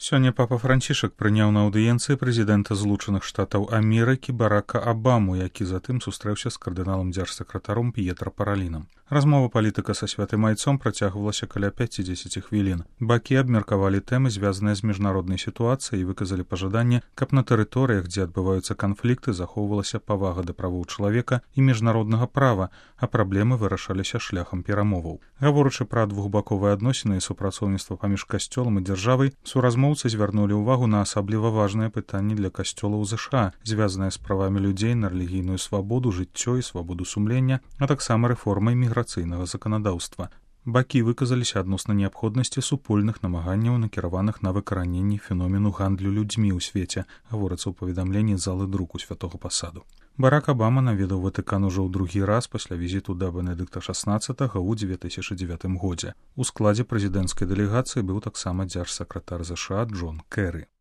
Сёння папа Францішак прыняў на аўдыенцыі прэзідэнта Злучаных Штатаў Амерыкі Барака Абаму, які затым сустрэўся з кардыналам дзяржсакратаром П'етра Паралінам. Размова палітыка са святым айцом працягвалася каля 5-10 хвілін. Бакі абмеркавалі тэмы, звязаныя з міжнароднай сітуацыяй, і выказалі пажаданне, каб на тэрыторыях, дзе адбываюцца канфлікты, захоўвалася павага да правоў чалавека і міжнароднага права, а праблемы вырашаліся шляхам перамоваў. Гаворачы пра двухбаковыя адносіны і супрацоўніцтва паміж касцёлам і дзяржавай, суразмоўцы звярнулі ўвагу на асабліва важныя пытанні для касцёлаў ЗША, звязаныя з правамі людзей на рэлігійную свабоду, жыццё і свабоду сумлення, а таксама рэформай міграцыйнага заканадаўства. Бакі выказаліся адносна неабходнасці супольных намаганняў, накіраваных на выкараненне феномену гандлю людзьмі ў свеце, гаворыцца ў паведамленні залы друку святога пасаду. Барак Абама наведаў Ватыкан ужо ў другі раз пасля візіту да Бенедыкта XVI ў 2009 годзе. У складзе прэзідэнцкай дэлегацыі быў таксама дзяржсакратар ЗША Джон Кэры.